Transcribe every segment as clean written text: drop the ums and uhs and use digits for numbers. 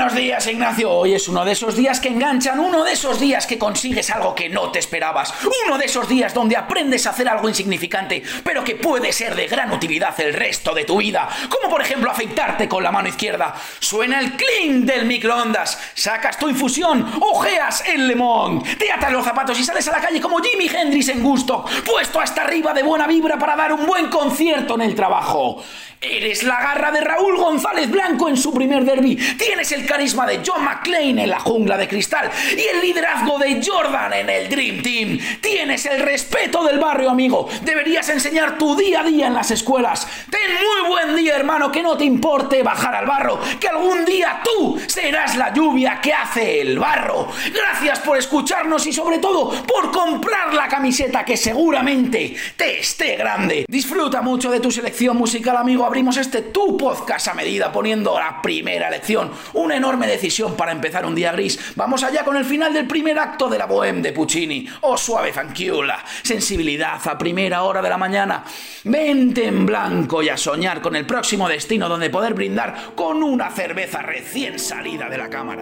Buenos días, Ignacio. Hoy es uno de esos días que enganchan, uno de esos días que consigues algo que no te esperabas, uno de esos días donde aprendes a hacer algo insignificante, pero que puede ser de gran utilidad el resto de tu vida, como por ejemplo afeitarte con la mano izquierda. Suena el clink del microondas, sacas tu infusión, ojeas el limón, te atas los zapatos y sales a la calle como Jimi Hendrix en Gusto, puesto hasta arriba de buena vibra para dar un buen concierto en el trabajo. Eres la garra de Raúl González Blanco en su primer derbi. Tienes el carisma de John McClane en La Jungla de Cristal y el liderazgo de Jordan en el Dream Team. Tienes el respeto del barrio, amigo. Deberías enseñar tu día a día en las escuelas. Ten muy buen día, hermano, que no te importe bajar al barro, que algún día tú serás la lluvia que hace el barro. Gracias por escucharnos y sobre todo por comprar la camiseta que seguramente te esté grande. Disfruta mucho de tu selección musical, amigo. Abrimos tu podcast a medida poniendo la primera lección, una enorme decisión para empezar un día gris. Vamos allá con el final del primer acto de la Bohème de Puccini. Oh, suave fanchiulla, sensibilidad a primera hora de la mañana. Vente en blanco y a soñar con el próximo destino donde poder brindar con una cerveza recién salida de la cámara.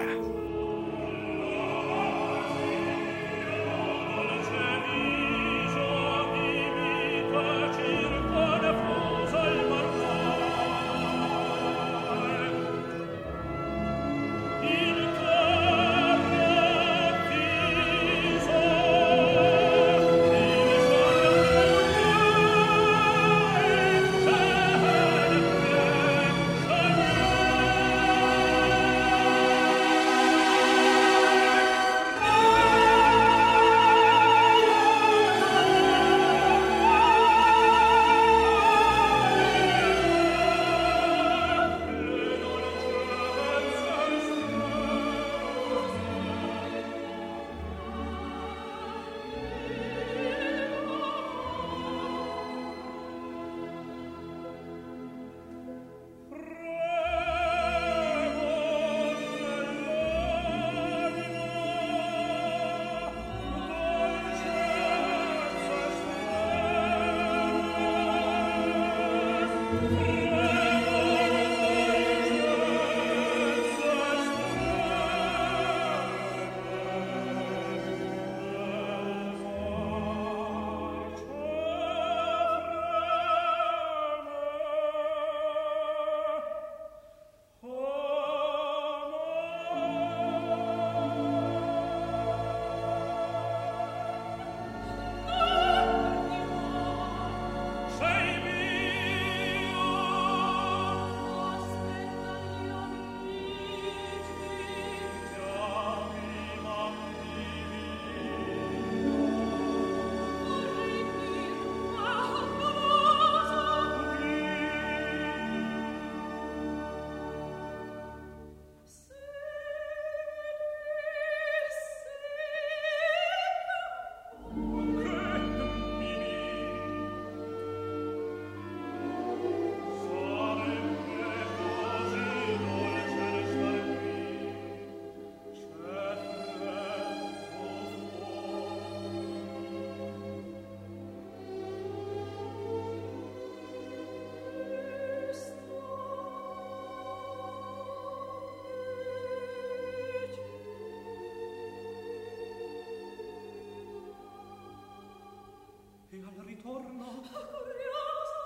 E al ritorno curioso,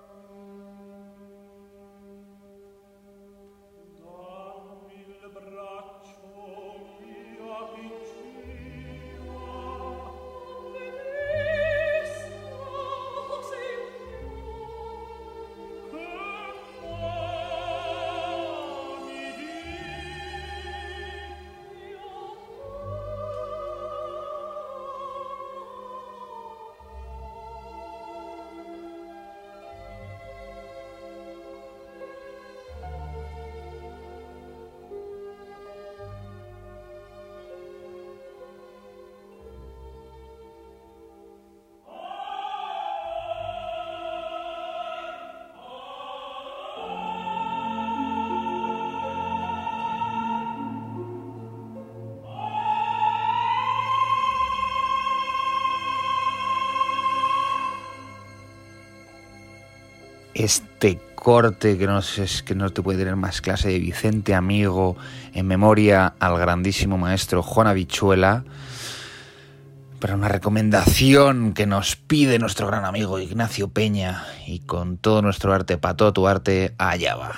dammi il braccio mia piccina, bellissimo sei che m'ami Este corte que no te puede tener más clase, de Vicente Amigo, en memoria al grandísimo maestro Juan Habichuela, para una recomendación que nos pide nuestro gran amigo Ignacio Peña, y con todo nuestro arte, para todo tu arte, allá va.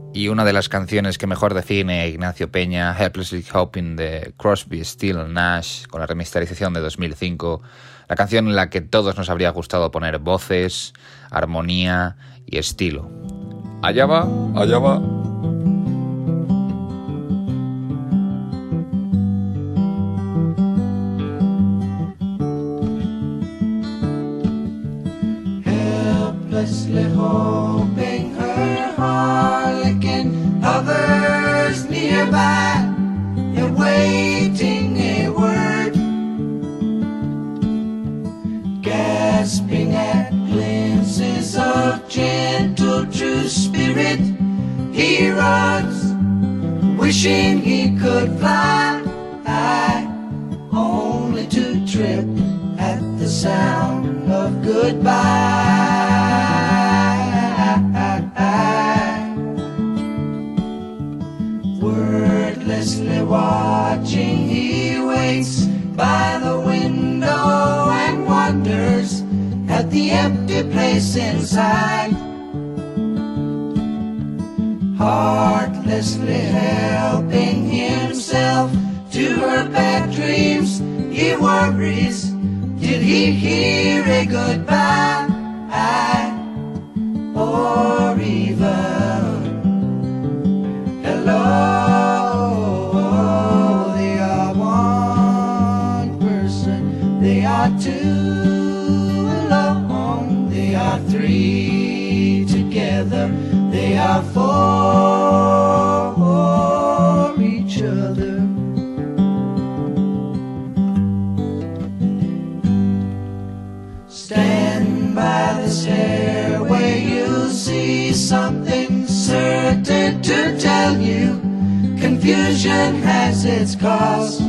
Y una de las canciones que mejor define a Ignacio Peña, Helplessly Hoping, de Crosby, Stills Nash, con la remasterización de 2005, la canción en la que todos nos habría gustado poner voces, armonía y estilo. Allá va, allá va. Helplessly hoping her harlequin hovers nearby, awaiting a word, gasping at glimpses of gentle true spirit. He runs, wishing he could fly, only to trip at the sound of goodbye. Wordlessly watching, he waits by the window and wonders at the empty place inside. Heartlessly helping himself to her bad dreams, he worries, did he hear a goodbye? Or even hello? They are one person, they are two alone, they are three together, they are for each other. Stand by the stairway, you'll see something certain to tell you. Confusion has its cost.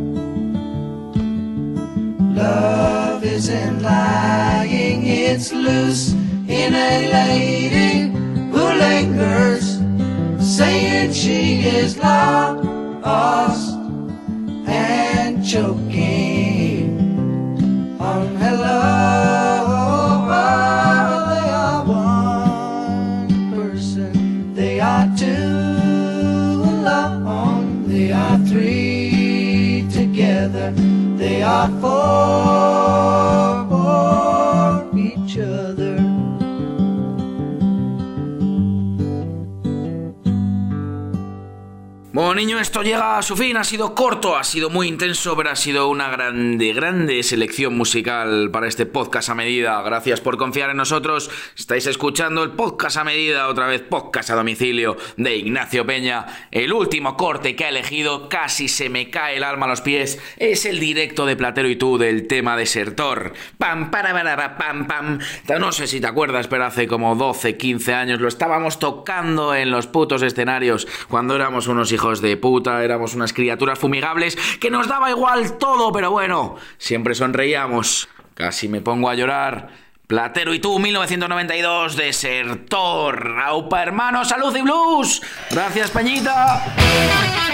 Love isn't lying, it's loose in a lady who lingers, saying she is lost and choking on hello. They are one person, they are two alone, they are three together, they are for each other. Bueno, niño, esto llega a su fin. Ha sido corto, ha sido muy intenso, pero ha sido una grande selección musical para este podcast a medida. Gracias por confiar en nosotros. Estáis escuchando el podcast a medida, otra vez podcast a domicilio de Ignacio Peña. El último corte que ha elegido, casi se me cae el alma a los pies, es el directo de Platero y tú del tema Desertor. Pam, para, pam, pam. No sé si te acuerdas, pero hace como 12, 15 años lo estábamos tocando en los putos escenarios cuando éramos unos hijos de puta, éramos unas criaturas fumigables que nos daba igual todo, pero bueno, siempre sonreíamos. Casi me pongo a llorar. Platero y tú, 1992, Desertor. Aupa, hermano, salud y blues. Gracias, Peñita.